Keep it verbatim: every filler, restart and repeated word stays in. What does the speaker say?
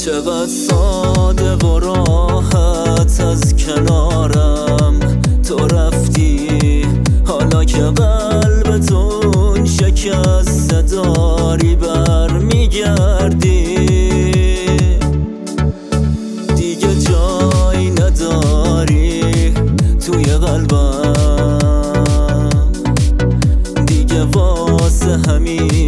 چقدر ساده و راحت از کنارم تو رفتی، حالا که قلب تو شکسته داری برمیگردی. دیگه جایی نداری توی قلبم، دیگه واسه همین